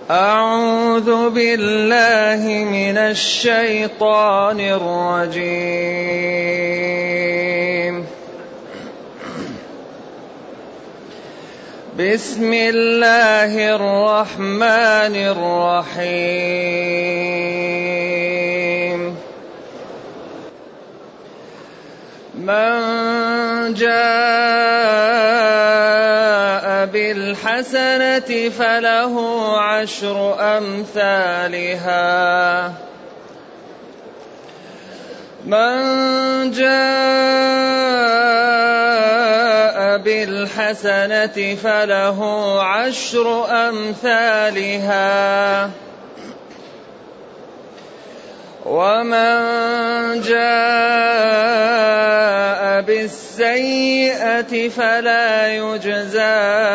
أعوذ بالله من الشيطان الرجيم. بسم الله الرحمن الرحيم. من جاء بالحسنة فله عشر أمثالها من جاء بالحسنة فله عشر أمثالها ومن جاء بالسيئة فلا يجزى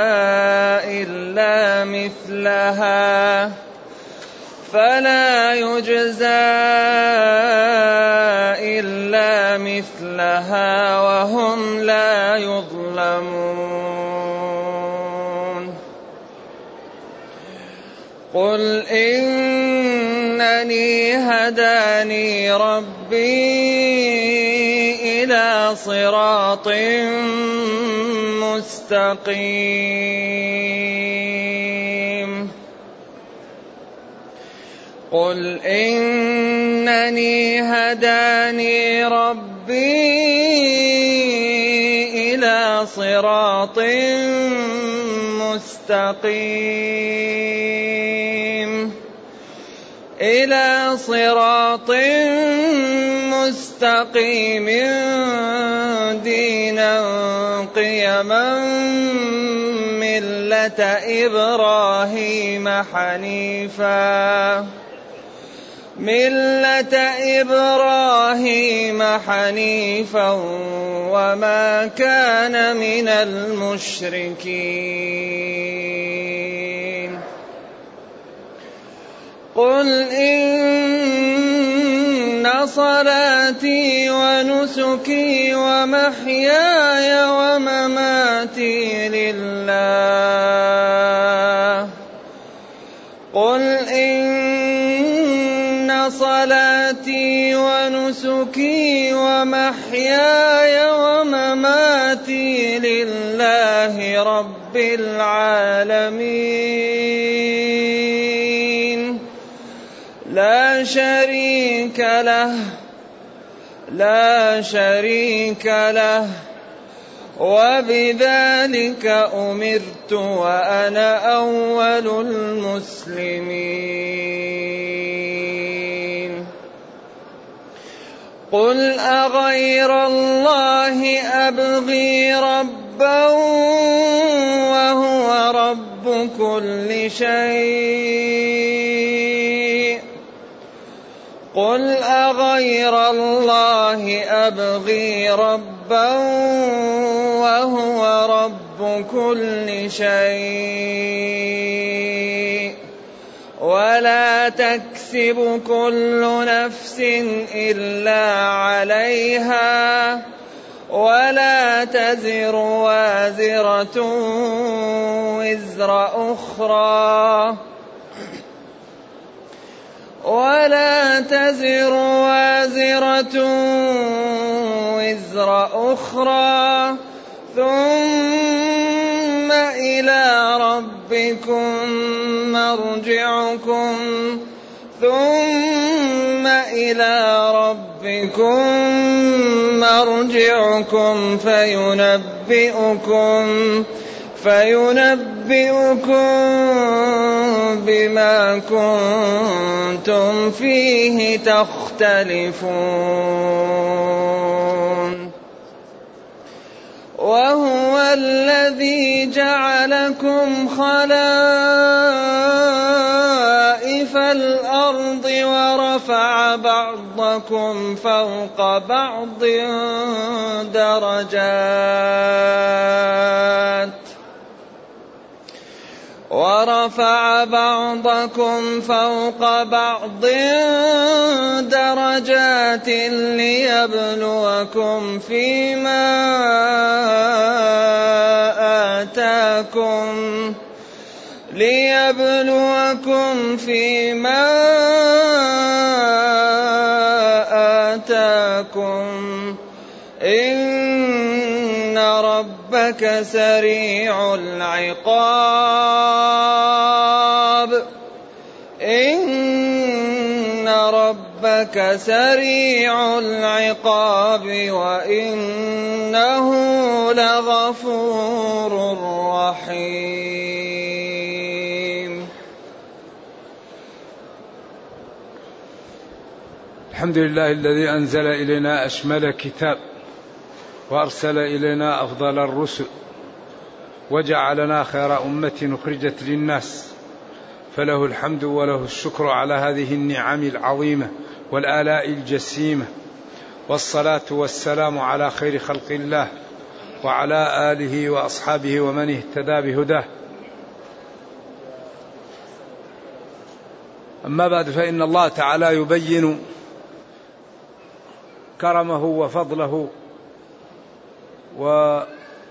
إلا مثلها وهم لا يظلمون. قل إنني هداني ربي إلى صراط مستقيم قل إنني هداني ربي إلى صراط مستقيم دينا قيما ملة إبراهيم حنيفا وما كان من المشركين. قل إن صلاتي ونسكي ومحياي ومماتي لله قل إن صلاتي ونسكي ومحياي ومماتي لله رب العالمين لا شريك له وبذلك أمرت وأنا أول المسلمين. قل أغير الله أبغي ربا وهو رب كل شيء قل أغير الله أبغي ربا وهو رب كل شيء ولا تكسب كل نفس إلا عليها ولا تزر وازرة وزر أخرى ثم إلى ربكم مرجعكم فينبئكم بما كنتم فيه تختلفون. وهو الذي جعلكم خلائف الأرض ورفع بعضكم فوق بعض درجات ليبلوكم فيما آتاكم ليبلوكم فيما آتاكم إن ربك سريع العقاب وإنه لغفور رحيم. الحمد لله الذي أنزل إلينا أشمل كتاب وأرسل إلينا أفضل الرسل وجعلنا خير أمة أخرجت للناس، فله الحمد وله الشكر على هذه النعم العظيمة والآلاء الجسيمة، والصلاة والسلام على خير خلق الله وعلى آله وأصحابه ومن اهتدى بهداه. أما بعد، فإن الله تعالى يبين كرمه وفضله وكثرة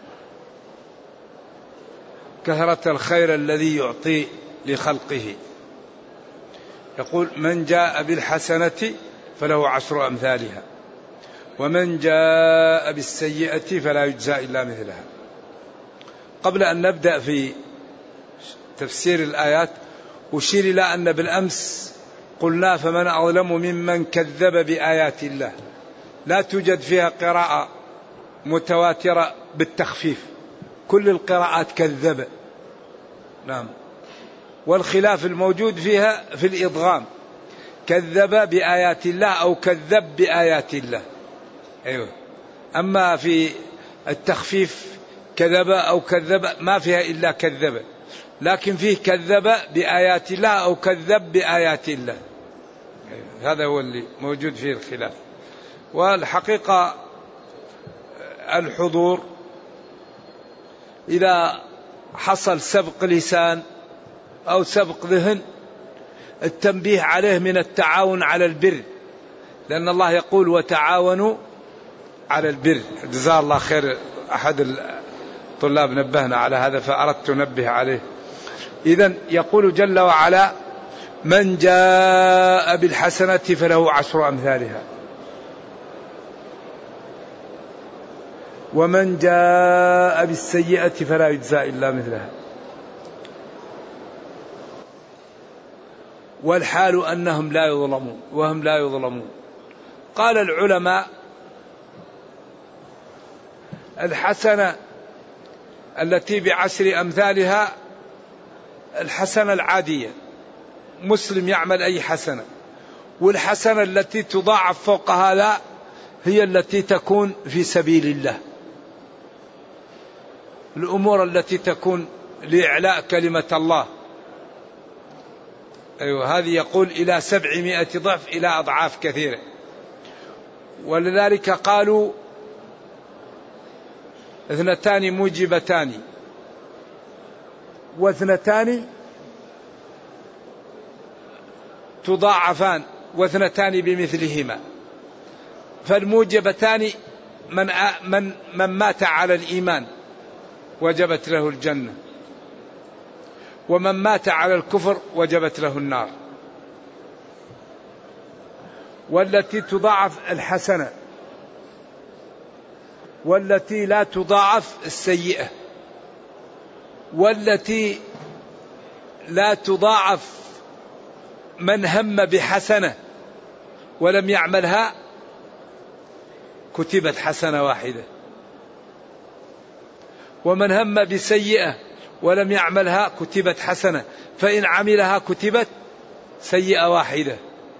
الخير الذي يعطي لخلقه. يقول: من جاء بالحسنة فله 10 أمثالها ومن جاء بالسيئة فلا يجزى إلا مثلها. قبل أن نبدأ في تفسير الآيات أشير إلى أن بالأمس قلنا: فمن أظلم ممن كذب بآيات الله. لا توجد فيها قراءة متواترة بالتخفيف، كل القراءات كذب. نعم. والخلاف الموجود فيها في الإضغام، كذب بآيات الله أو كذب بآيات الله. أيوة. أما في التخفيف كذب أو كذب ما فيها إلا كذب، لكن فيه كذب بآيات الله أو كذب بآيات الله. أيوة. هذا هو اللي موجود فيه الخلاف. والحقيقة الحضور إذا حصل سبق لسان أو سبق ذهن التنبيه عليه من التعاون على البر، لأن الله يقول: وتعاونوا على البر. جزاه الله خير، أحد الطلاب نبهنا على هذا فأردت أنبه عليه. إذن يقول جل وعلا: من جاء بالحسنة فله 10 أمثالها ومن جاء بالسيئة فلا يجزى إلا مثلها، والحال أنهم لا يظلمون وهم لا يظلمون. قال العلماء: الحسنة التي ب10 أمثالها الحسنة العادية، مسلم يعمل أي حسنة، والحسنة التي تضاعف فوق هذا هي التي تكون في سبيل الله، الأمور التي تكون لإعلاء كلمة الله. أيوة، هذه يقول إلى 700 ضعف، إلى أضعاف كثيرة. ولذلك قالوا: 2 موجبتان و2 تضاعفان و2 بمثلهما. فالموجبتان من مات على الإيمان وجبت له الجنة، ومن مات على الكفر وجبت له النار. والتي تضاعف الحسنة، والتي لا تضاعف السيئة، والتي لا تضاعف من هم بحسنة ولم يعملها كتبت حسنة واحدة، ومن هم بسيئة ولم يعملها كتبت حسنة، فإن عملها كتبت سيئة واحدة.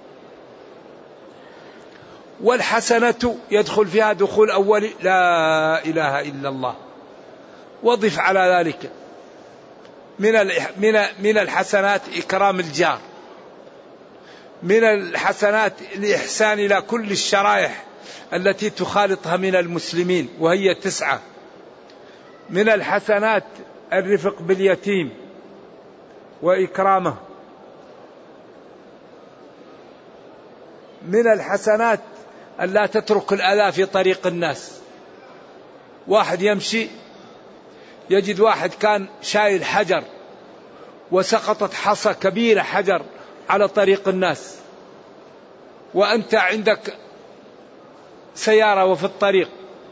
والحسنة يدخل فيها دخول أول: لا إله إلا الله. وضف على ذلك من الحسنات إكرام الجار، من الحسنات الإحسان إلى كل الشرائح التي تخالطها من المسلمين وهي 9. من الحسنات الرفق باليتيم وإكرامه. من الحسنات ألا تترك الأذى في طريق الناس. واحد يمشي يجد واحد كان شايل حجر وسقطت حصى كبيرة حجر على طريق الناس، وأنت عندك سيارة وفي الطريق،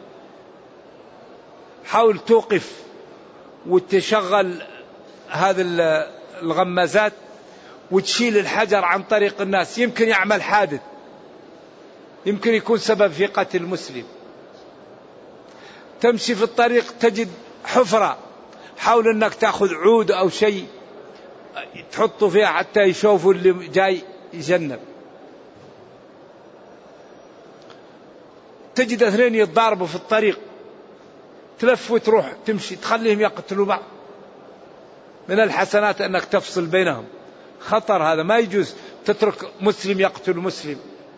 حاول توقف وتشغل هذه الغمازات وتشيل الحجر عن طريق الناس، يمكن يعمل حادث، يمكن يكون سبب في قتل مسلم. تمشي في الطريق تجد حفرة، حاول أنك تأخذ عود أو شيء تحطه فيها حتى يشوفوا اللي جاي يجنب. تجد اثنين يتضاربوا في الطريق، تلف وتروح تمشي تخليهم يقتلوا بعض. من الحسنات أنك تفصل بينهم، خطر هذا، ما يجوز تترك مسلم يقتل مسلم.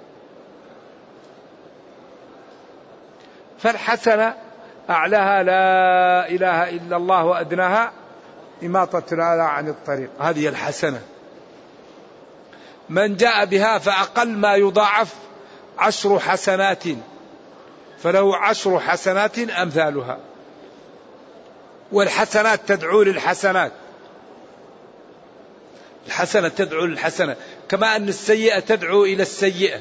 فالحسنة أعلاها لا إله إلا الله وأدناها إماطة الأذى عن الطريق، هذه الحسنة. من جاء بها فأقل ما يضاعف 10 حسنات، فله 10 حسنات أمثالها. والحسنات تدعو للحسنات، الحسنة تدعو للحسنة، كما أن السيئة تدعو إلى السيئة.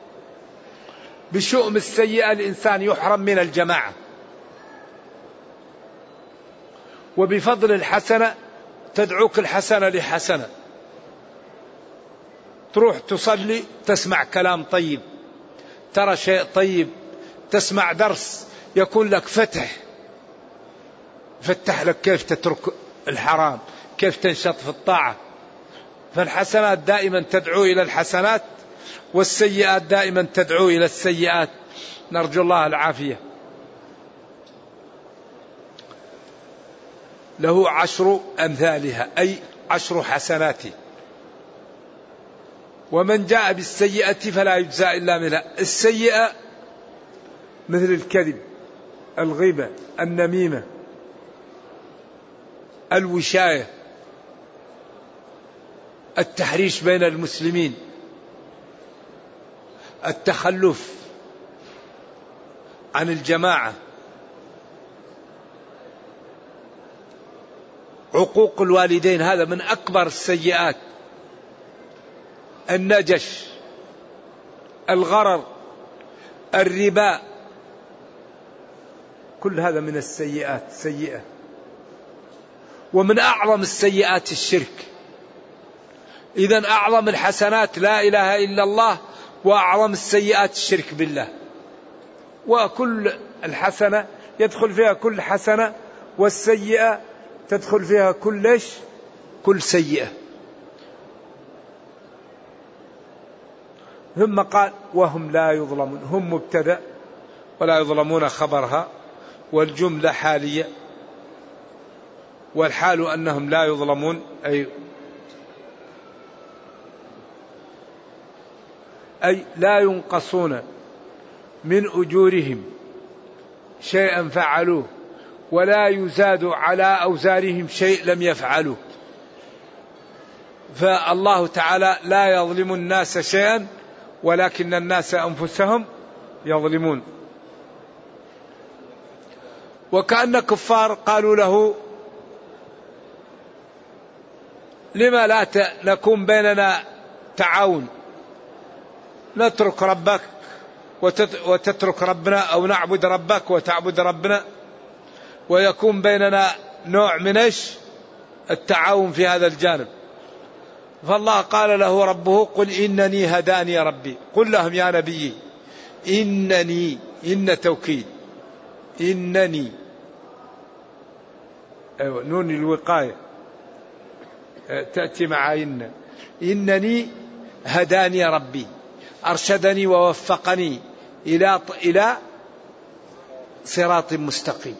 بشؤم السيئة الإنسان يحرم من الجماعة، وبفضل الحسنة تدعوك الحسنة لحسنة. تروح تصلي تسمع كلام طيب، ترى شيء طيب، تسمع درس يكون لك فتح لك كيف تترك الحرام، كيف تنشط في الطاعة. فالحسنات دائما تدعو إلى الحسنات، والسيئات دائما تدعو إلى السيئات، نرجو الله العافية. له 10 أمثالها، أي 10 حسنات. ومن جاء بالسيئة فلا يجزى إلا منها. السيئة مثل الكذب، الغيبة، النميمة، الوشاية، التحريش بين المسلمين، التخلف عن الجماعة، عقوق الوالدين، هذا من أكبر السيئات، النجش، الغرر، الربا، كل هذا من السيئات سيئة. ومن أعظم السيئات الشرك. إذن أعظم الحسنات لا إله إلا الله، وأعظم السيئات الشرك بالله. وكل الحسنة يدخل فيها كل حسنة، والسيئة تدخل فيها كل سيئة. ثم قال وهم لا يظلمون، هم مبتدأ ولا يظلمون خبرها، والجملة حالية، والحال أنهم لا يظلمون، أي لا ينقصون من أجورهم شيئا فعلوه، ولا يزاد على أوزارهم شيء لم يفعلوه. فالله تعالى لا يظلم الناس شيئا، ولكن الناس أنفسهم يظلمون. وكأن كفار قالوا له لما لا نكون بيننا تعاون، نترك ربك وتترك ربنا، أو نعبد ربك وتعبد ربنا، ويكون بيننا نوع من التعاون في هذا الجانب. فالله قال له ربه قل إنني هداني ربي. قل لهم يا نبي إنني، إن توكيد، إنني، أيوة نون الوقاية تأتي مع إنني هداني ربي، أرشدني ووفقني إلى صراط مستقيم.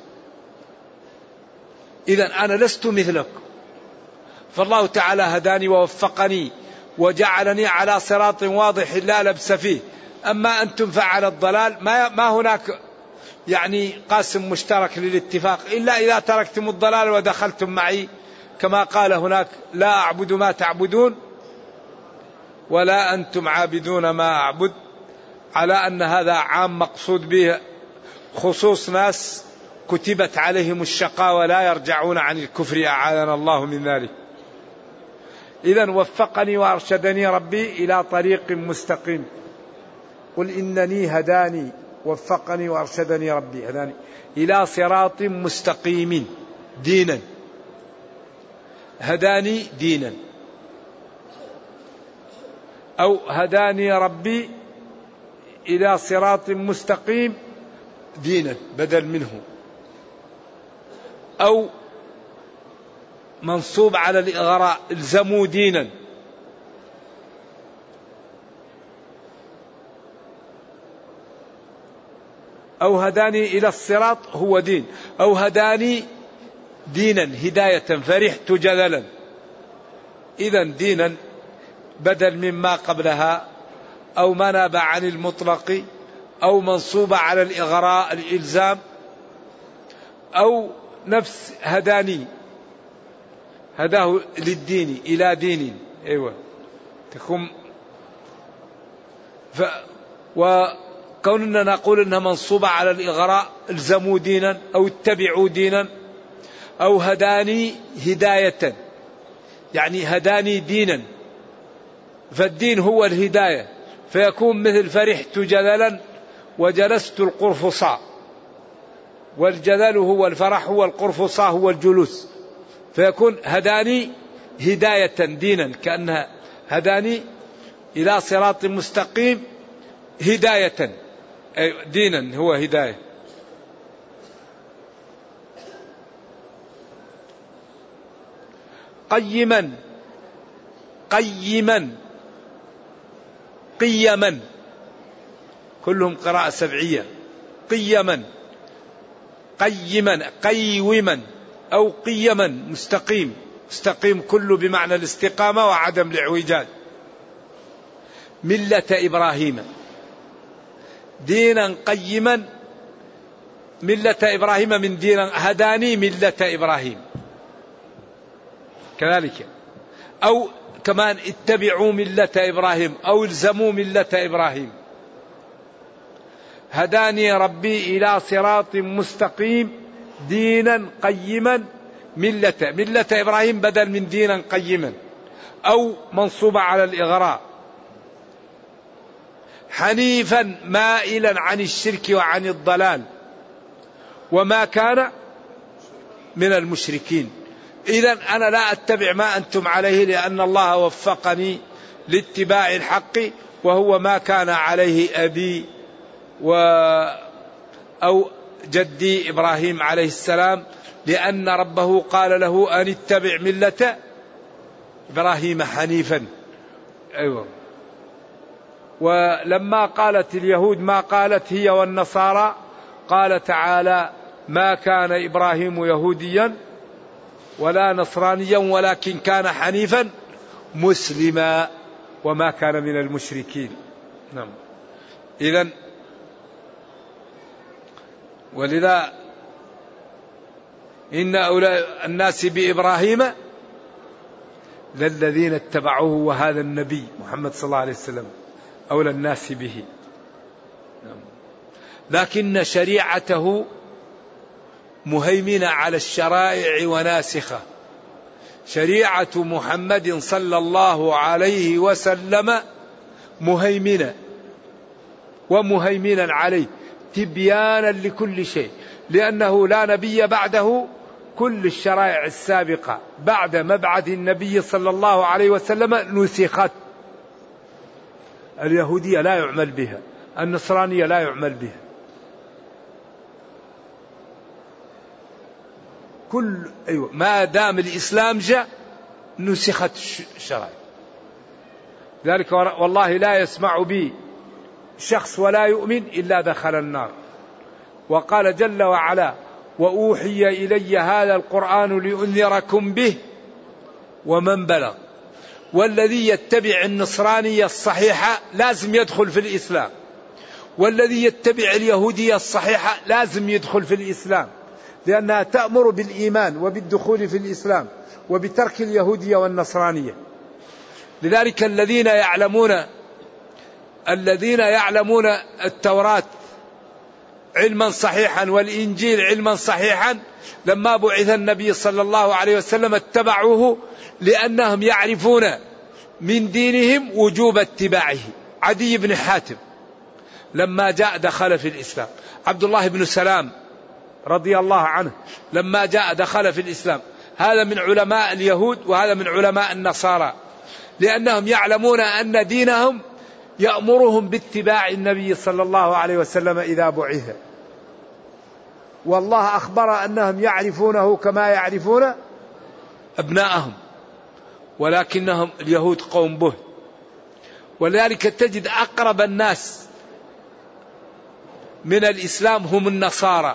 إذن أنا لست مثلك، فالله تعالى هداني ووفقني وجعلني على صراط واضح لا لبس فيه. أما أنتم فعل الضلال ما هناك يعني قاسم مشترك للاتفاق، إلا إذا تركتم الضلال ودخلتم معي، كما قال هناك لا أعبد ما تعبدون ولا أنتم عابدون ما أعبد، على أن هذا عام مقصود به خصوص ناس كتبت عليهم الشقاء ولا يرجعون عن الكفر، أعاذنا الله من ذلك. إذن وفقني وأرشدني ربي إلى طريق مستقيم. قل إنني هداني، وفقني وأرشدني ربي هداني إلى صراط مستقيم دينا. هداني دينا، أو هداني ربي إلى صراط مستقيم دينا بدل منه، أو منصوب على الإغراء الزموا دينا. أو هداني إلى الصراط هو دين، أو هداني دينا هداية فرحت جللا. إذن دينا بدل مما قبلها، أو مناب عن المطلق، أو منصوب على الإغراء الإلزام، أو نفس هداني هداه للدين إلى دين. أيوة تكون وكوننا نقول إنها منصوبة على الإغراء الزموا دينا أو اتبعوا دينا، أو هداني هداية يعني هداني دينا، فالدين هو الهداية، فيكون مثل فرحت جللا وجلست القرفصاء، والجلل هو الفرح والقرفصاء هو الجلوس، فيكون هداني هداية دينا، كأنها هداني إلى صراط مستقيم هداية، دينا هو هداية. قيما قيما قيما كلهم قراءة سبعية. قيما قيما قيوما أو قيما مستقيم، مستقيم كله بمعنى الاستقامة وعدم الاعوجاج. ملة إبراهيم دينا قيما، ملة إبراهيم من دينا هداني ملة إبراهيم كذلك، أو كمان اتبعوا ملة إبراهيم أو الزموا ملة إبراهيم. هداني ربي إلى صراط مستقيم دينا قيما ملة إبراهيم بدل من دينا قيما، أو منصوبة على الإغراء. حنيفا مائلا عن الشرك وعن الضلال، وما كان من المشركين. إذن أنا لا أتبع ما أنتم عليه، لأن الله وفقني لاتباع الحق، وهو ما كان عليه أبي أو جدي إبراهيم عليه السلام، لأن ربه قال له أن اتبع ملة إبراهيم حنيفا. أيوة. ولما قالت اليهود ما قالت هي والنصارى، قال تعالى ما كان إبراهيم يهوديا ولا نصرانيا ولكن كان حنيفا مسلما وما كان من المشركين. نعم. إذن ولذا إن أولى الناس بإبراهيم للذين اتبعوه، وهذا النبي محمد صلى الله عليه وسلم أولى الناس به. لكن شريعته مهيمنة على الشرائع وناسخة. شريعة محمد صلى الله عليه وسلم مهيمنة ومهيمنا عليه تبيانا لكل شيء، لأنه لا نبي بعده. كل الشرائع السابقة بعد مبعث النبي صلى الله عليه وسلم نسخت. اليهودية لا يعمل بها، النصرانية لا يعمل بها، ما دام الإسلام جاء نسخت الشرائع. ذلك والله لا يسمع بي شخص ولا يؤمن إلا دخل النار. وقال جل وعلا وأوحي إلي هذا القرآن لأنذركم به ومن بلغ. والذي يتبع النصرانية الصحيحة لازم يدخل في الإسلام، والذي يتبع اليهودية الصحيحة لازم يدخل في الإسلام، لأنها تأمر بالإيمان وبالدخول في الإسلام وبترك اليهودية والنصرانية. لذلك الذين يعلمون التوراة علما صحيحا والإنجيل علما صحيحا، لما بعث النبي صلى الله عليه وسلم اتبعوه لأنهم يعرفون من دينهم وجوب اتباعه. عدي بن حاتم لما جاء دخل في الإسلام. عبد الله بن سلام رضي الله عنه لما جاء دخل في الإسلام. هذا من علماء اليهود وهذا من علماء النصارى، لأنهم يعلمون أن دينهم يأمرهم باتباع النبي صلى الله عليه وسلم إذا بعث، والله أخبر أنهم يعرفونه كما يعرفون أبناءهم، ولكنهم اليهود قوم به. ولذلك تجد أقرب الناس من الإسلام هم النصارى،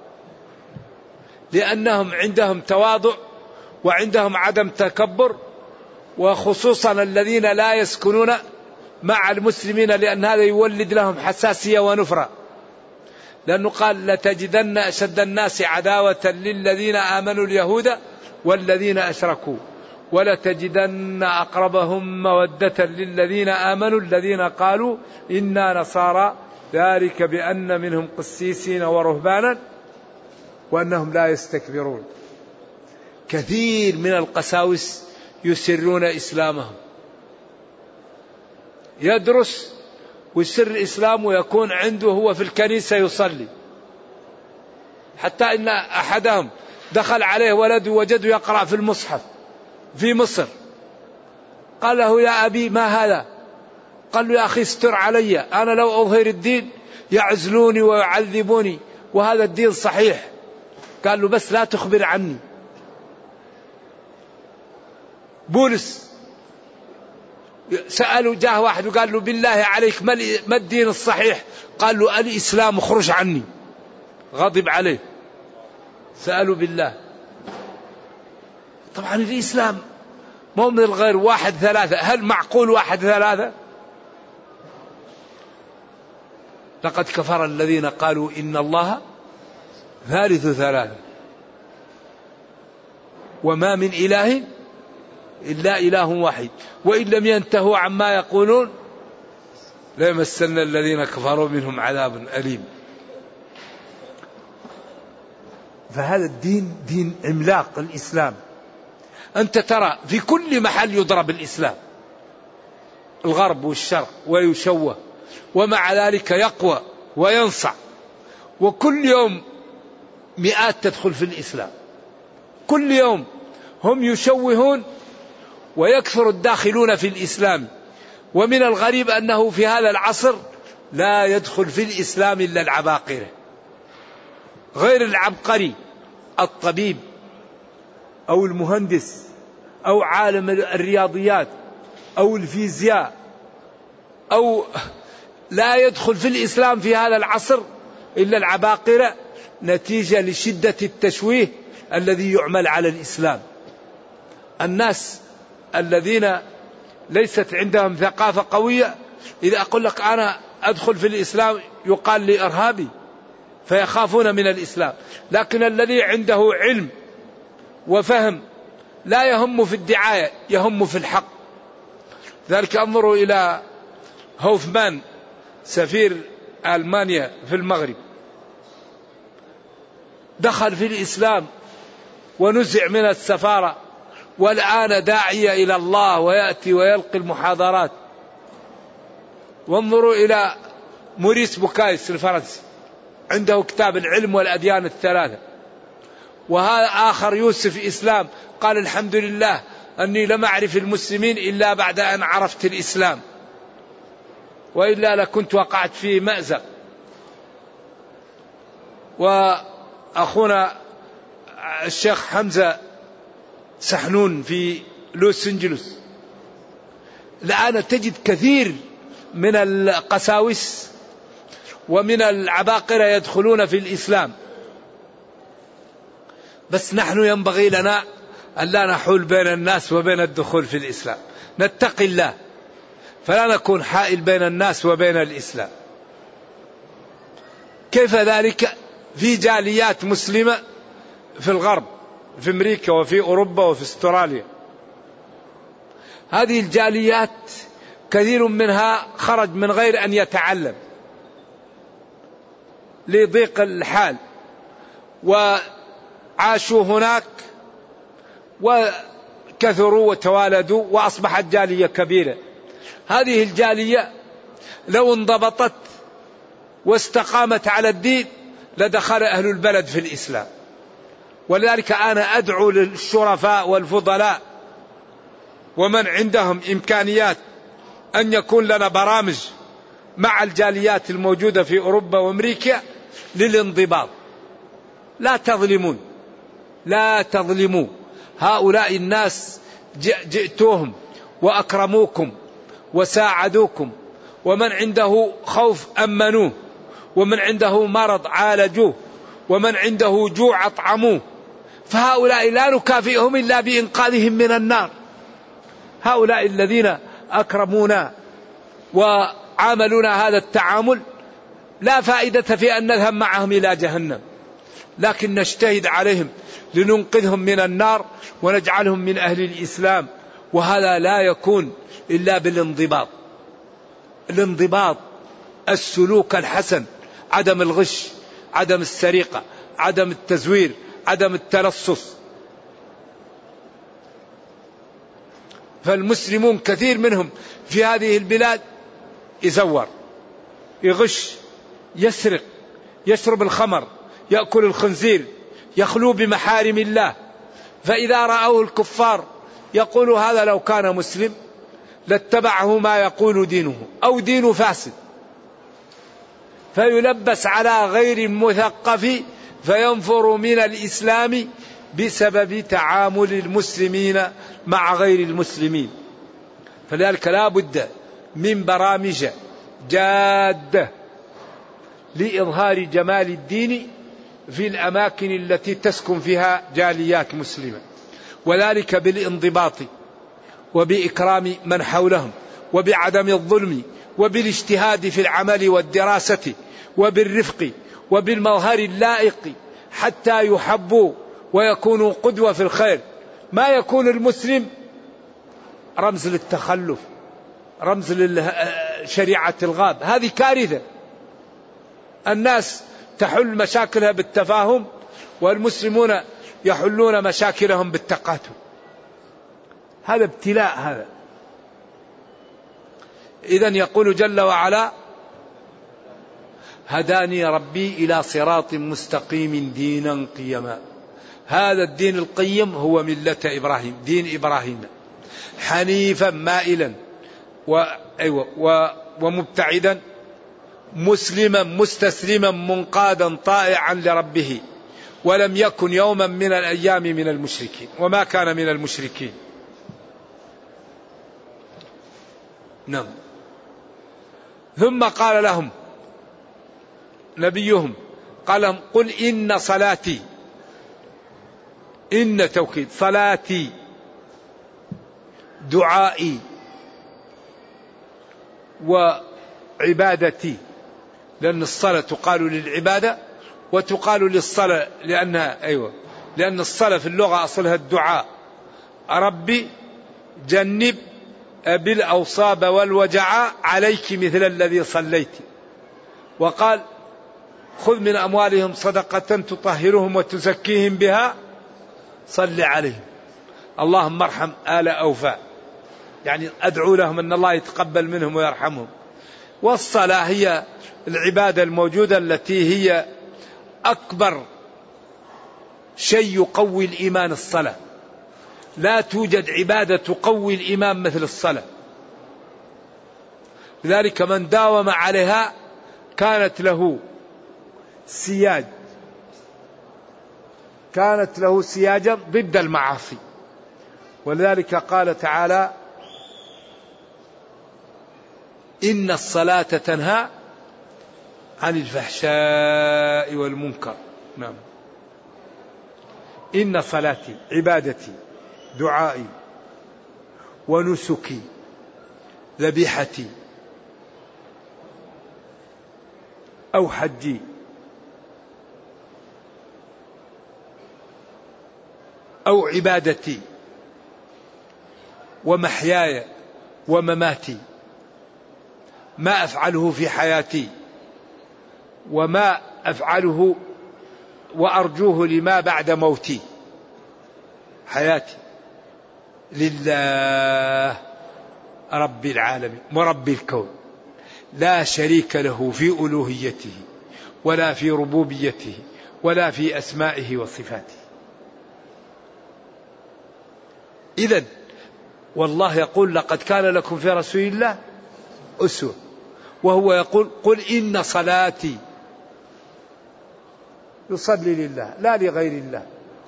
لأنهم عندهم تواضع وعندهم عدم تكبر، وخصوصا الذين لا يسكنون مع المسلمين، لأن هذا يولد لهم حساسية ونفرة. لأنه قال لتجدن أشد الناس عداوة للذين آمنوا اليهود والذين أشركوا ولتجدن أقربهم مودة للذين آمنوا الذين قالوا إنا نصارى ذلك بأن منهم قسيسين ورهبانا وأنهم لا يستكبرون. كثير من القساوس يسرون إسلامهم، يدرس ويسر إسلامه ويكون عنده هو في الكنيسة يصلي، حتى إن أحدهم دخل عليه ولد وجده يقرأ في المصحف في مصر، قال له يا أبي ما هذا؟ قال له يا أخي استر علي، أنا لو أظهر الدين يعزلوني ويعذبوني وهذا الدين صحيح. قال له بس لا تخبر عني. بولس سألوا جاه واحد وقال له بالله عليك ما الدين الصحيح؟ قال له الإسلام اخرج عني. غضب عليه. سألوا بالله. طبعا الإسلام مو من الغير واحد ثلاثة، هل معقول واحد ثلاثة؟ لقد كفر الذين قالوا إن الله ثالث ثلاثة وما من إله إلا إله واحد وإن لم ينتهوا عما يقولون ليمسن الذين كفروا منهم عذاب أليم. فهذا الدين دين عملاق الإسلام. أنت ترى في كل محل يضرب الإسلام، الغرب والشرق، ويشوه، ومع ذلك يقوى وينصع، وكل يوم مئات تدخل في الإسلام، كل يوم هم يشوهون ويكثر الداخلون في الإسلام. ومن الغريب أنه في هذا العصر لا يدخل في الإسلام إلا العباقرة، غير العبقري الطبيب أو المهندس أو عالم الرياضيات أو الفيزياء، أو لا يدخل في الإسلام في هذا العصر إلا العباقرة، نتيجة لشدة التشويه الذي يعمل على الإسلام. الناس الذين ليست عندهم ثقافة قوية، إذا أقول لك أنا أدخل في الإسلام يقال لي إرهابي، فيخافون من الإسلام. لكن الذي عنده علم وفهم لا يهم في الدعاية، يهم في الحق. ذلك انظروا إلى هوفمان سفير ألمانيا في المغرب، دخل في الإسلام ونزع من السفارة، والآن داعية إلى الله ويأتي ويلقي المحاضرات. وانظروا إلى موريس بوكايس الفرنسي، عنده كتاب العلم والأديان الثلاثة. وهذا آخر يوسف إسلام، قال الحمد لله أني لم أعرف المسلمين إلا بعد أن عرفت الإسلام، وإلا لكنت وقعت في مأزق. وأخونا الشيخ حمزة سحنون في لوس أنجلوس، الآن تجد كثير من القساوس ومن العباقرة يدخلون في الإسلام. بس نحن ينبغي لنا أن لا نحول بين الناس وبين الدخول في الإسلام، نتقي الله فلا نكون حائل بين الناس وبين الإسلام. كيف ذلك؟ في جاليات مسلمة في الغرب، في أمريكا وفي أوروبا وفي استراليا. هذه الجاليات كثير منها خرج من غير أن يتعلم، لضيق الحال وعاشوا هناك وكثروا وتوالدوا وأصبحت جالية كبيرة. هذه الجالية لو انضبطت واستقامت على الدين لدخل أهل البلد في الإسلام. ولذلك أنا أدعو للشرفاء والفضلاء ومن عندهم إمكانيات أن يكون لنا برامج مع الجاليات الموجودة في أوروبا وأمريكا للانضباط. لا تظلمون، لا تظلموا هؤلاء الناس، جئتوهم وأكرموكم وساعدوكم، ومن عنده خوف أمنوه، ومن عنده مرض عالجوه، ومن عنده جوع أطعموه. فهؤلاء لا نكافئهم إلا بإنقاذهم من النار. هؤلاء الذين أكرمونا وعاملونا هذا التعامل لا فائدة في أن نذهب معهم إلى جهنم، لكن نجتهد عليهم لننقذهم من النار ونجعلهم من أهل الإسلام. وهذا لا يكون إلا بالانضباط. الانضباط، السلوك الحسن، عدم الغش، عدم السرقة، عدم التزوير، عدم التلصص. فالمسلمون كثير منهم في هذه البلاد يزور، يغش، يسرق، يشرب الخمر، يأكل الخنزير، يخلو بمحارم الله. فإذا رأوه الكفار يقول هذا لو كان مسلم لاتبعه ما يقول دينه أو دين فاسد، فيلبس على غير مثقف فينفر من الإسلام بسبب تعامل المسلمين مع غير المسلمين. فلذلك لا بد من برامج جادة لإظهار جمال الدين في الأماكن التي تسكن فيها جاليات مسلمة، وذلك بالانضباط وبإكرام من حولهم وبعدم الظلم وبالاجتهاد في العمل والدراسة وبالرفق وبالمظهر اللائق حتى يحبوا ويكونوا قدوة في الخير. ما يكون المسلم رمز للتخلف، رمز لشريعة الغاب. هذه كارثة. الناس تحل مشاكلها بالتفاهم والمسلمون يحلون مشاكلهم بالتقاتل. هذا ابتلاء. هذا إذن يقول جل وعلا هداني ربي إلى صراط مستقيم دينا قيما. هذا الدين القيم هو ملة إبراهيم، دين إبراهيم، حنيفا مائلا ومبتعدا، مسلما مستسلما منقادا طائعا لربه، ولم يكن يوما من الأيام من المشركين، وما كان من المشركين. نعم. ثم قال لهم نبيهم، قال لهم قل إن صلاتي، إن توكيد، صلاتي، دعائي، وعبادتي، لأن الصلاة تقال للعبادة وتقال للصلاة لأنها لأن الصلاة في اللغة أصلها الدعاء. ربي جنب بالأوصاب والوجع عليك مثل الذي صليت. وقال خذ من أموالهم صدقة تطهرهم وتزكيهم بها صل عليهم اللهم ارحم آل أوفاء، يعني أدعو لهم أن الله يتقبل منهم ويرحمهم. والصلاة هي العبادة الموجودة التي هي أكبر شيء يقوي الإيمان، الصلاة. لا توجد عبادة تقوي الإيمان مثل الصلاة. لذلك من داوم عليها كانت له سياج، كانت له سياجا ضد المعاصي. ولذلك قال تعالى إن الصلاة تنهى عن الفحشاء والمنكر. نعم. إن صلاتي، عبادتي، دعائي، ونسكي، ذبيحتي أو حجي أو عبادتي ومحياي ومماتي، ما أفعله في حياتي وما أفعله وأرجوه لما بعد موتي، حياتي لله رب العالمين ورب الكون، لا شريك له في ألوهيته ولا في ربوبيته ولا في أسمائه وصفاته. إذن والله يقول لقد كان لكم في رسول الله أسوة، وهو يقول قل إن صلاتي، يصلي لله لا لغير الله،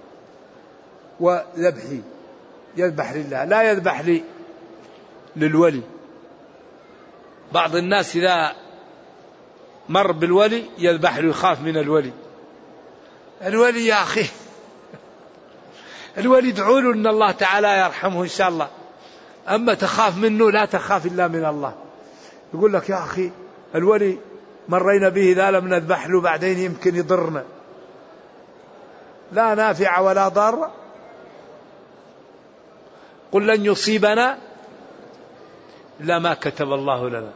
وذبحي يذبح لله لا يذبح للولي. بعض الناس إذا مر بالولي يذبح له، يخاف من الولي. الولي يا أخي الولي ادعوا له أن الله تعالى يرحمه إن شاء الله، أما تخاف منه لا تخاف إلا من الله. يقول لك يا أخي الولي مرينا به إذا لم نذبح له بعدين يمكن يضرنا، لا نافع ولا ضار. قل لن يصيبنا إلا ما كتب الله لنا.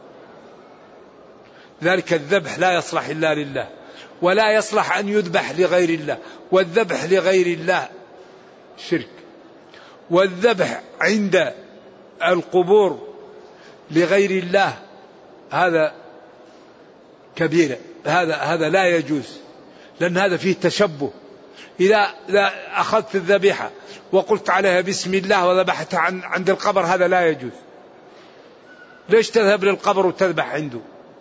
ذلك الذبح لا يصلح إلا لله، ولا يصلح أن يذبح لغير الله، والذبح لغير الله شرك، والذبح عند القبور لغير الله هذا كبيرة، هذا لا يجوز، لأن هذا فيه تشبه. إذا أخذت الذبيحة وقلت عليها بسم الله وذبحتها عند القبر هذا لا يجوز. ليش تذهب للقبر وتذبح عنده؟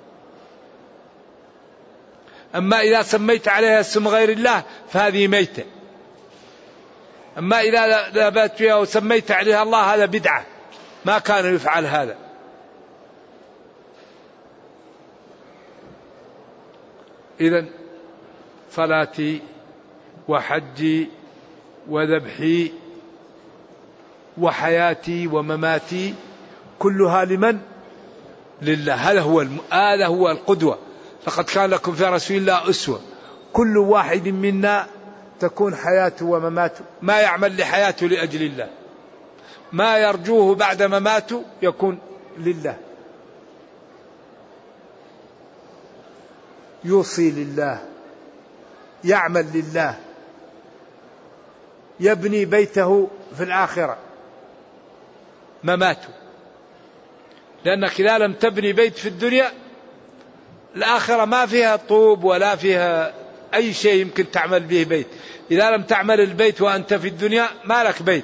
أما إذا سميت عليها اسم غير الله فهذه ميتة. أما إذا ذهبت فيها وسميت عليها الله هذا بدعة، ما كان يفعل هذا. إذن صلاتي وحجي وذبحي وحياتي ومماتي كلها لمن؟ لله. هذا هو القدوة. لقد كان لكم في رسول الله أسوة. كل واحد منا تكون حياته ومماته، ما يعمل لحياته لأجل الله، ما يرجوه بعد مماته يكون لله. يوصي لله، يعمل لله، يبني بيته في الآخرة مماته. لأنك إذا لم تبني بيت في الدنيا الآخرة ما فيها طوب ولا فيها أي شيء يمكن تعمل به بيت. إذا لم تعمل البيت وأنت في الدنيا ما لك بيت.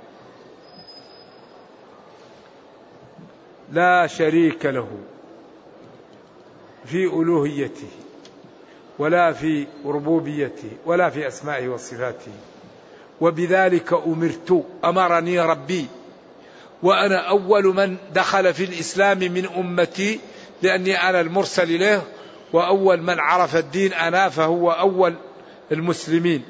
لا شريك له في ألوهيته ولا في ربوبيته ولا في أسمائه وصفاته. وبذلك أمرت، أمرني ربي، وأنا أول من دخل في الإسلام من أمتي، لأني أنا المرسل إليه، وأول من عرف الدين أنا، فهو أول المسلمين.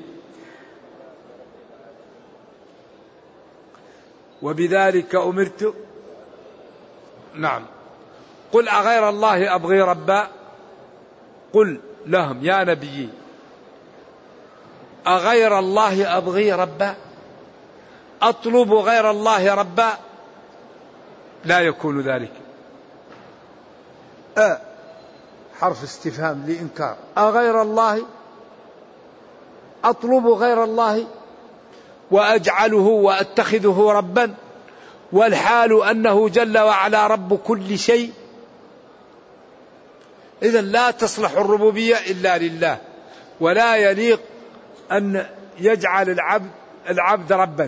وبذلك أمرت. نعم. قل أغير الله أبغي ربا، قل لهم يا نبي أغير الله أبغي ربا، أطلب غير الله ربا، لا يكون ذلك. حرف استفهام لإنكار. أغير الله أطلب غير الله وأجعله وأتخذه ربا، والحال أنه جل وعلا رب كل شيء. إذن لا تصلح الربوبية إلا لله، ولا يليق أن يجعل العبد ربا.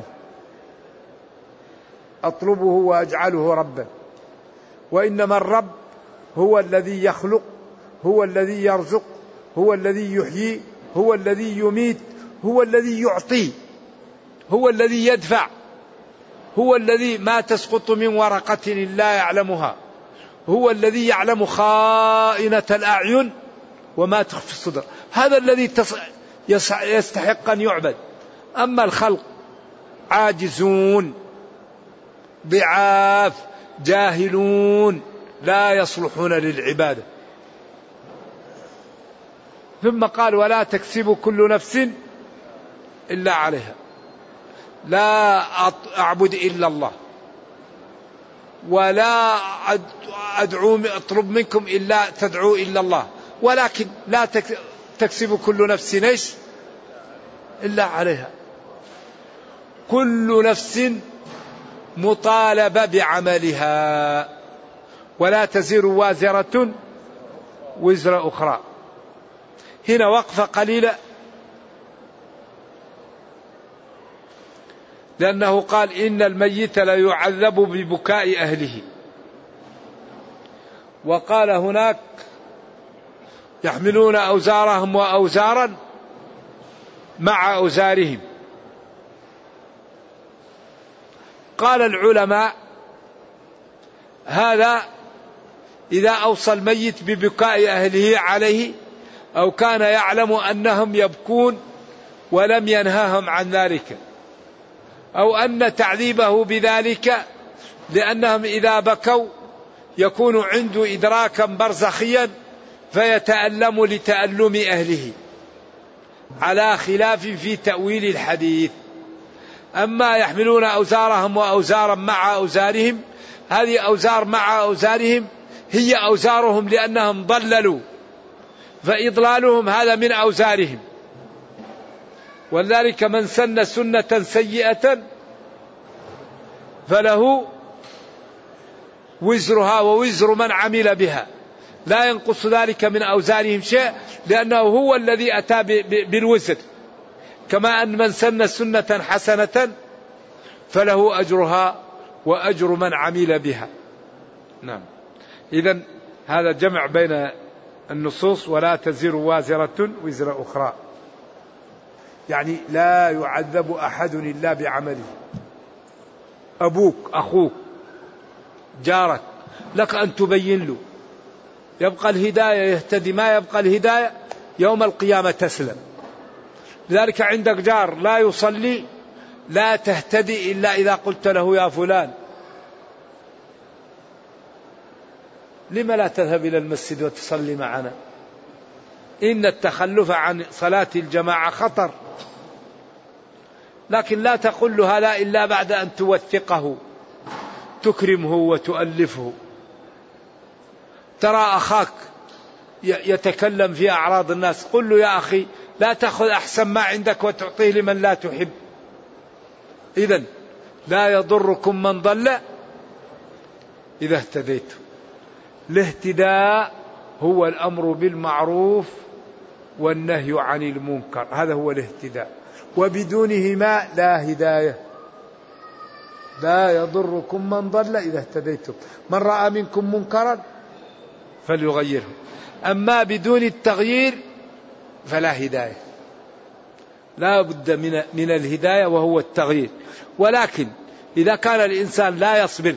أطلبه وأجعله ربا. وإنما الرب هو الذي يخلق، هو الذي يرزق، هو الذي يحيي، هو الذي يميت، هو الذي يعطي، هو الذي يدفع، هو الذي ما تسقط من ورقة إلا يعلمها، هو الذي يعلم خائنة الأعين وما تخفي الصدور. هذا الذي يستحق أن يعبد. أما الخلق عاجزون ضعاف جاهلون لا يصلحون للعبادة. ثم قال ولا تكسب كل نفس إلا عليها. لا أعبد إلا الله، ولا أطلب منكم إلا تدعوا إلا الله، ولكن تكسب كل نفس إيش إلا عليها. كل نفس مطالبة بعملها ولا تزر وازرة وزر أخرى. هنا وقفة قليلة، لأنه قال إن الميت لا يعذب ببكاء أهله، وقال هناك يحملون أوزارهم وأوزارا مع أوزارهم. قال العلماء هذا إذا أوصى الميت ببكاء أهله عليه أو كان يعلم أنهم يبكون ولم ينهاهم عن ذلك، أو أن تعذيبه بذلك لأنهم إذا بكوا يكون عنده إدراكا برزخيا فيتألم لتألم أهله، على خلاف في تأويل الحديث. أما يحملون أوزارهم وأوزارا مع أوزارهم، هذه أوزار مع أوزارهم هي أوزارهم لأنهم ضللوا، فإضلالهم هذا من أوزارهم. ولذلك من سن سنة سيئة فله وزرها ووزر من عمل بها، لا ينقص ذلك من أوزارهم شيء، لأنه هو الذي أتى بالوزر. كما أن من سن سنة حسنة فله أجرها وأجر من عمل بها. نعم. إذن هذا جمع بين النصوص، ولا تزر وازرة وزر أخرى، يعني لا يعذب أحد إلا بعمله. أبوك، أخوك، جارك، لك أن تبين له، يبقى الهداية يهتدي، ما يبقى الهداية يوم القيامة تسلم. لذلك عندك جار لا يصلي لا تهتدي إلا إذا قلت له يا فلان لما لا تذهب إلى المسجد وتصلي معنا؟ إن التخلف عن صلاة الجماعة خطر. لكن لا تقول له هذا إلا بعد أن توثقه، تكرمه وتؤلفه. ترى أخاك يتكلم في أعراض الناس، قل له يا أخي لا تأخذ أحسن ما عندك وتعطيه لمن لا تحب. إذن لا يضركم من ضل إذا اهتديتم. الاهتداء هو الأمر بالمعروف والنهي عن المنكر، هذا هو الاهتداء، وبدونهما لا هداية. لا يضركم من ضل إذا اهتديتم، من رأى منكم منكرا فليغيره. أما بدون التغيير فلا هداية، لا بد من الهداية وهو التغيير. ولكن إذا كان الإنسان لا يصبر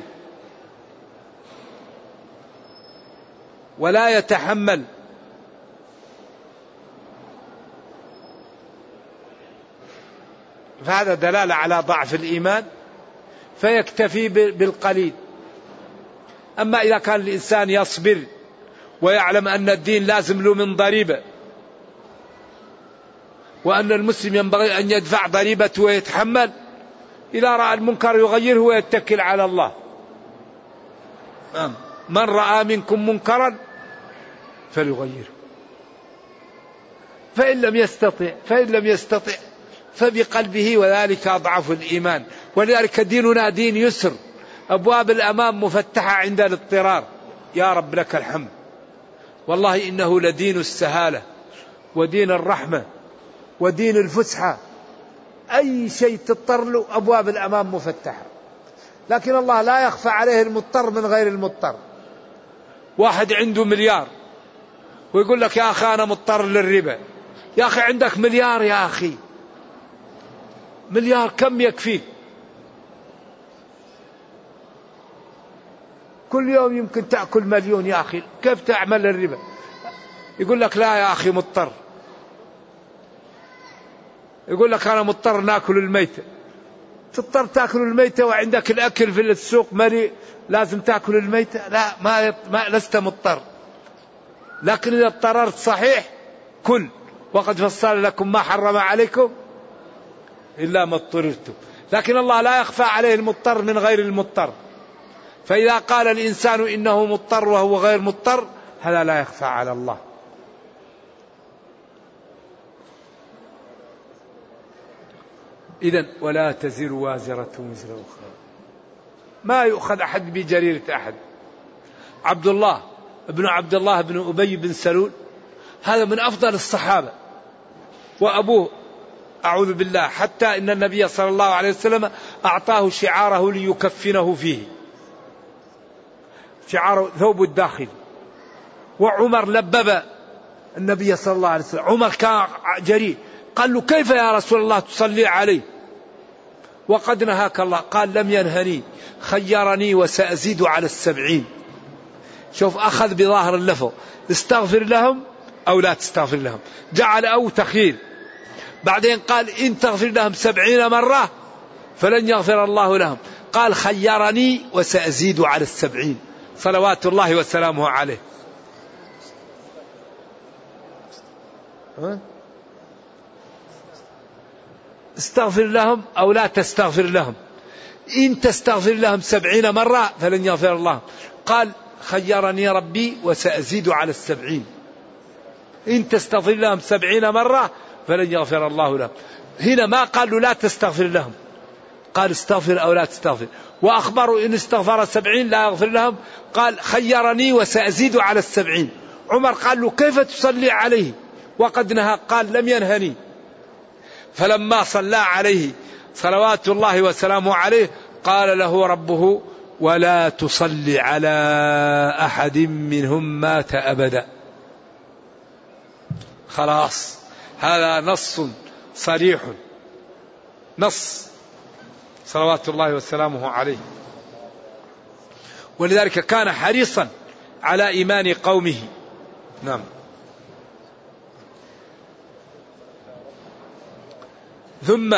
ولا يتحمل فهذا دلالة على ضعف الإيمان، فيكتفي بالقليل. أما إذا كان الإنسان يصبر ويعلم أن الدين لازم له من ضريبة، وأن المسلم ينبغي أن يدفع ضريبته ويتحمل، إذا رأى المنكر يغيره ويتكل على الله. من رأى منكم منكرا فليغيره، فإن لم يستطع فبقلبه، وذلك أضعف الإيمان. ولذلك ديننا دين يسر، أبواب الأمام مفتحة عند الاضطرار. يا رب لك الحمد، والله إنه لدين السهالة ودين الرحمة ودين الفسحة، أي شيء تضطر له أبواب الأمام مفتحة. لكن الله لا يخفى عليه المضطر من غير المضطر. واحد عنده مليار ويقول لك يا أخي أنا مضطر للربا، يا أخي عندك مليار، يا أخي مليار كم يكفيك؟ كل يوم يمكن تأكل مليون، يا أخي كيف تعمل الربا؟ يقول لك لا يا أخي مضطر. يقول لك أنا مضطر ناكل الميتة. تضطر تأكل الميتة وعندك الأكل في السوق مليء، لازم تأكل الميتة؟ لا، ما لست مضطر. لكن إذا اضطررت صحيح كل، وقد فصل لكم ما حرم عليكم إلا ما اضطررتم. لكن الله لا يخفى عليه المضطر من غير المضطر. فإذا قال الإنسان إنه مضطر وهو غير مضطر، هذا لا يخفى على الله. إذن ولا تزر وازرة وزر أخرى، ما يؤخذ أحد بجريرة أحد. عبد الله بن أبي بن سلول هذا من أفضل الصحابة، وأبوه أعوذ بالله، حتى إن النبي صلى الله عليه وسلم أعطاه شعاره ليكفنه فيه، شعاره ثوب الداخل. وعمر لبب النبي صلى الله عليه وسلم، عمر كان جريء، قال له كيف يا رسول الله تصلي عليه وقد نهاك الله؟ قال لم ينهني، خيرني وسأزيد على 70. شوف أخذ بظاهر اللفظ، استغفر لهم أو لا تستغفر لهم، جعل أو تخير. بعدين قال إن تغفر لهم 70 مرة فلن يغفر الله لهم، قال خيرني وسأزيد على 70 صلوات الله وسلامه عليه. استغفر لهم أو لا تستغفر لهم، إن تستغفر لهم 70 مرة فلن يغفر الله، قال خيرني ربي وسأزيد على 70. إن تستغفر لهم 70 مرة فلن يغفر الله لهم. هنا ما قال له لا تستغفر لهم، قال استغفر أو لا تستغفر. وأخبروا إن استغفر 70 لا يغفر لهم، قال خيرني وسأزيد على 70. عمر قال له كيف تصلي عليه وقد نهى؟ قال لم ينهني. فلما صلى عليه صلوات الله وسلامه عليه قال له ربه ولا تصلي على أحد منهم مات أبدا. خلاص، هذا نص صريح، نص صلوات الله وسلامه عليه. ولذلك كان حريصا على إيمان قومه. نعم. ثم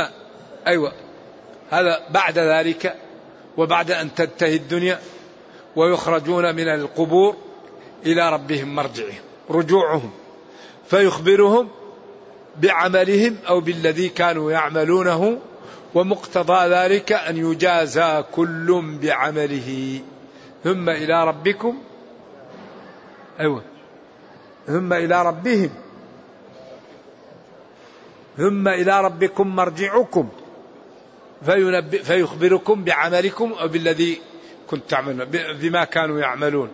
هذا بعد ذلك، وبعد أن تنتهي الدنيا ويخرجون من القبور إلى ربهم مرجعهم، رجوعهم، فيخبرهم بعملهم أو بالذي كانوا يعملونه، ومقتضى ذلك أن يجازى كل بعمله. ثم إلى ربكم ثم إلى ربكم مرجعكم فيخبركم بعملكم أو بالذي كنت تعملون، بما كانوا يعملون.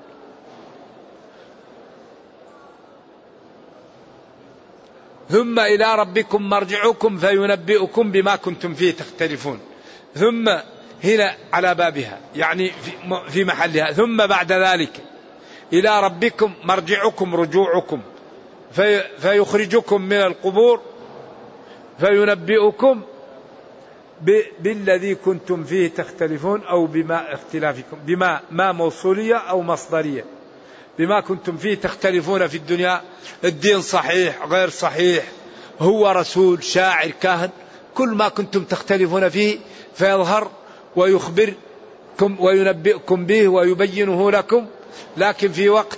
ثم إلى ربكم مرجعكم فينبئكم بما كنتم فيه تختلفون. ثم هنا على بابها، يعني في محلها. ثم بعد ذلك إلى ربكم مرجعكم، رجوعكم، فيخرجكم من القبور فينبئكم بالذي كنتم فيه تختلفون، أو بما اختلافكم، بما ما موصولية أو مصدرية، بما كنتم فيه تختلفون في الدنيا، الدين صحيح غير صحيح، هو رسول شاعر كاهن، كل ما كنتم تختلفون فيه فيظهر ويخبركم وينبئكم به ويبينه لكم. لكن في وقت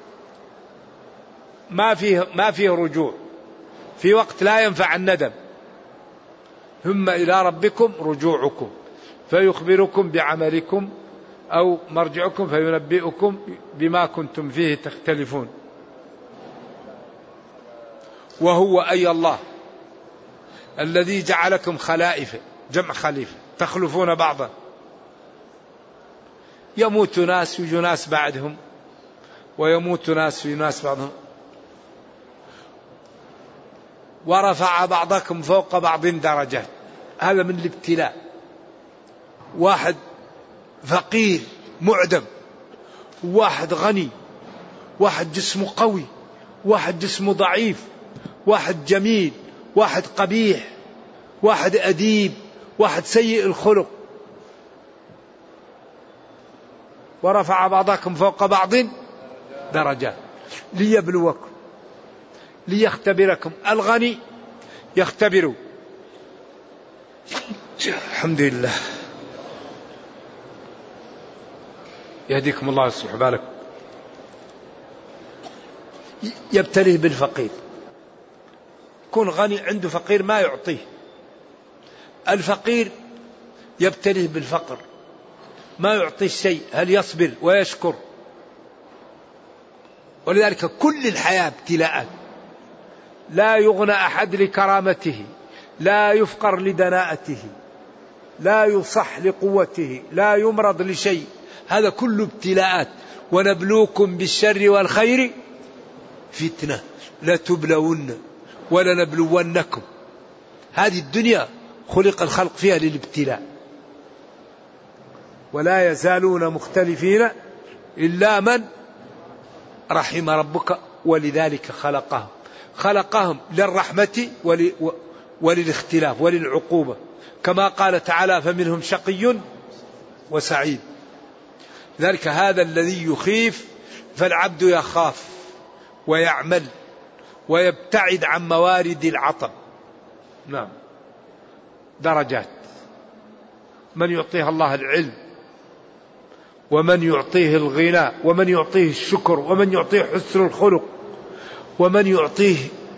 ما فيه رجوع، في وقت لا ينفع الندم. ثم إلى ربكم رجوعكم فيخبركم بعملكم أو مرجعكم فينبئكم بما كنتم فيه تختلفون. وهو أي الله الذي جعلكم خلائف، جمع خليفة، تخلفون بعضا، يموت ناس ويجوا ناس بعدهم، ويموت ناس ويجوا ناس بعضهم. ورفع بعضكم فوق بعض درجات، هذا من الابتلاء. واحد فقير معدم، واحد غني، واحد جسمه قوي، واحد جسمه ضعيف، واحد جميل، واحد قبيح، واحد أديب، واحد سيء الخلق. ورفع بعضكم فوق بعض درجات ليبلوكم ليختبركم. الغني يختبر، الحمد لله، يهديكم الله ويصلح بالكم. يبتليه بالفقير، يكون غني عنده فقير ما يعطيه. الفقير يبتليه بالفقر، ما يعطيه شيء، هل يصبر ويشكر؟ ولذلك كل الحياة ابتلاءات، لا يغنى أحد لكرامته لا يفقر لدناءته، لا يصح لقوته، لا يمرض لشيء، هذا كله ابتلاءات. ونبلوكم بالشر والخير فتنة لتبلون ولنبلونكم. هذه الدنيا خلق الخلق فيها للابتلاء. ولا يزالون مختلفين إلا من رحم ربك ولذلك خلقهم للرحمة وللاختلاف وللعقوبة، كما قال تعالى فمنهم شقي وسعيد. ذلك هذا الذي يخيف، فالعبد يخاف ويعمل ويبتعد عن موارد العطب. نعم، درجات. من يعطيها الله العلم، ومن يعطيه الغنى، ومن يعطيه الشكر، ومن يعطيه حسن الخلق، ومن يعطيه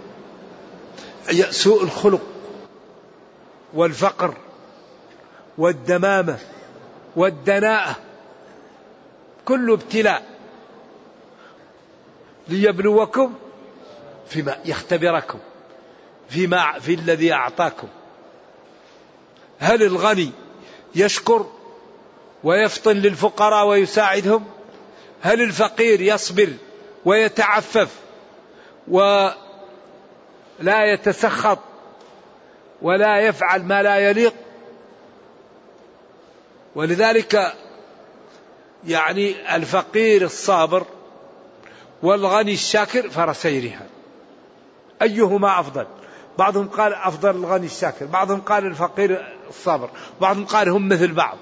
سوء الخلق والفقر والدمامة والدناءة، كل ابتلاء ليبلوكم فيما يختبركم في الذي أعطاكم. هل الغني يشكر ويفطن للفقراء ويساعدهم؟ هل الفقير يصبر ويتعفف ولا يتسخط ولا يفعل ما لا يليق؟ ولذلك يعني الفقير الصابر والغني الشاكر فرسيرها، أيهما أفضل؟ بعضهم قال أفضل الغني الشاكر، بعضهم قال الفقير الصابر، بعضهم قال هم مثل بعض.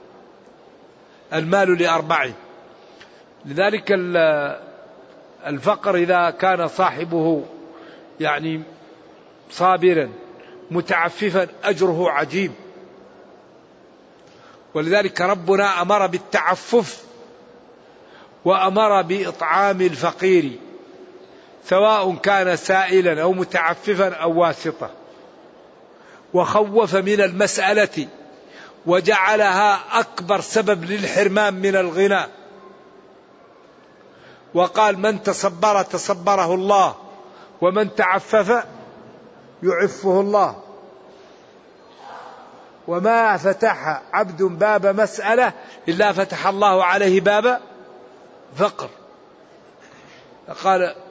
المال لأربع. لذلك الفقر إذا كان صاحبه يعني صابرا متعففا أجره عجيب. ولذلك ربنا أمر بالتعفف وأمر بإطعام الفقير، سواء كان سائلا أو متعففا أو واسطة، وخوف من المسألة وجعلها أكبر سبب للحرمان من الغنى. وقال من تصبر تصبره الله، ومن تعفف يعفه الله. وما فتح عبد باب مسألة إلا فتح الله عليه باب فقر. قال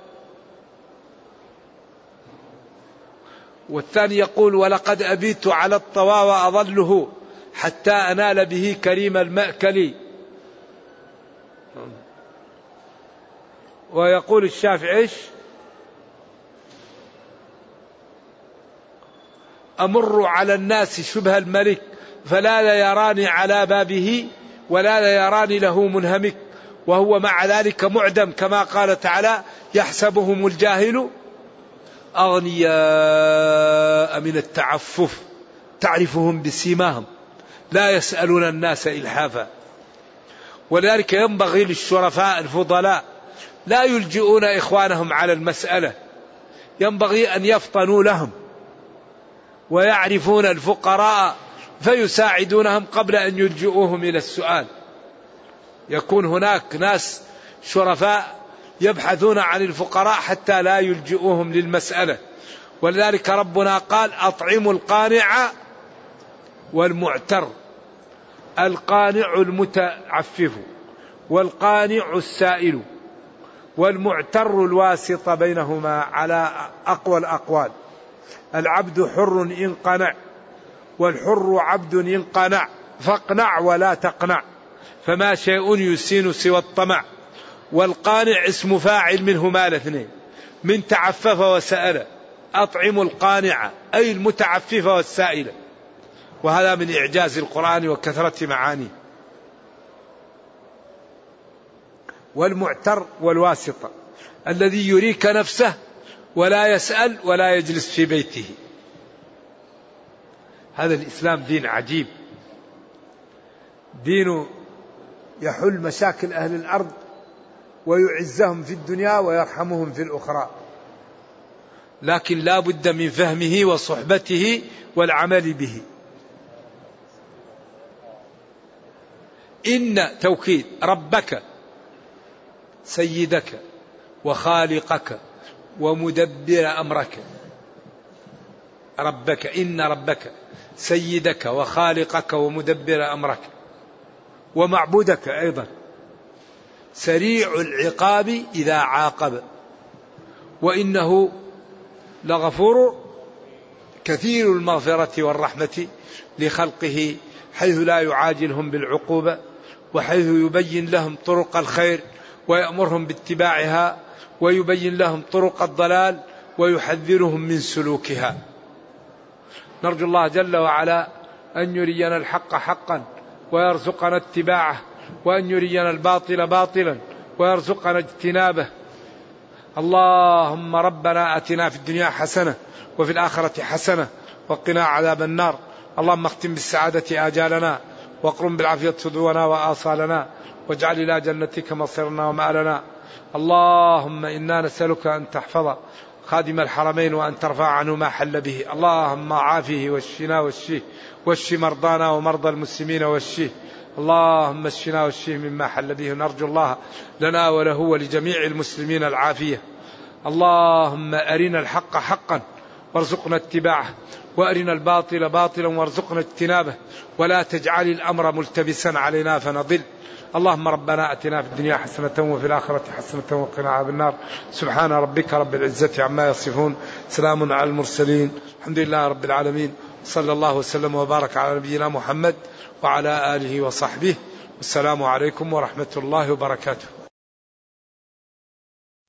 والثاني يقول ولقد أبيت على الطوى وأظله حتى أنال به كريم المأكل. ويقول الشافعي أمر على الناس شبه الملك فلا يراني على بابه ولا يراني له منهمك، وهو مع ذلك معدم، كما قال تعالى يحسبهم الجاهل أغنياء من التعفف تعرفهم بسيماهم لا يسألون الناس إلحافا. ولذلك ينبغي للشرفاء الفضلاء لا يلجئون إخوانهم على المسألة، ينبغي أن يفطنوا لهم ويعرفون الفقراء فيساعدونهم قبل أن يلجئوهم إلى السؤال. يكون هناك ناس شرفاء يبحثون عن الفقراء حتى لا يلجئوهم للمسألة. ولذلك ربنا قال أطعموا القانع والمعتر. القانع المتعفف، والقانع السائل، والمعتر الواسط بينهما على أقوى الأقوال. العبد حر إن قنع، والحر عبد إن قنع، فاقنع ولا تقنع، فما شيء يسين سوى الطمع. والقانع اسم فاعل منهما الاثنين، من تعفف وسأل. أطعموا القانع أي المتعفف والسائل. وهذا من إعجاز القرآن وكثرة معانيه. والمعتر والواسطة الذي يريك نفسه ولا يسأل ولا يجلس في بيته. هذا الإسلام دين عجيب، دين يحل مشاكل أهل الأرض ويعزهم في الدنيا ويرحمهم في الأخرى، لكن لا بد من فهمه وصحبته والعمل به. إن توكيد ربك سيدك وخالقك ومدبر أمرك. ربك، إن ربك سيدك وخالقك ومدبر أمرك ومعبودك أيضا، سريع العقاب إذا عاقب، وإنه لغفور كثير المغفرة والرحمة لخلقه، حيث لا يعاجلهم بالعقوبة، وحيث يبين لهم طرق الخير ويأمرهم باتباعها، ويبين لهم طرق الضلال ويحذرهم من سلوكها. نرجو الله جل وعلا أن يرينا الحق حقا ويرزقنا اتباعه، وأن يرينا الباطل باطلا ويرزقنا اجتنابه. اللهم ربنا آتنا في الدنيا حسنة وفي الآخرة حسنة وقنا عذاب النار. اللهم اختم بالسعادة آجالنا، واقرم بالعافية صدورنا وآصالنا، واجعل إلى جنتك مصيرنا ومآلنا. اللهم إنا نسألك أن تحفظ خادم الحرمين وأن ترفع عنه ما حل به. اللهم عافيه واشفنا واشفيه، واشف مرضانا ومرضى المسلمين واشفيه. اللهم اشفنا واشفيه مما حل به. نرجو الله لنا وله ولجميع المسلمين العافية. اللهم أرنا الحق حقا وارزقنا اتباعه، وأرنا الباطل باطلا وارزقنا اجتنابه، ولا تجعل الأمر ملتبسا علينا فنضل. اللهم ربنا أتنا في الدنيا حسنة وفي الآخرة حسنة وقنا عذاب النار. سبحان ربك رب العزة عما يصفون، سلام على المرسلين، الحمد لله رب العالمين، صلى الله وسلم وبارك على نبينا محمد وعلى آله وصحبه، والسلام عليكم ورحمة الله وبركاته.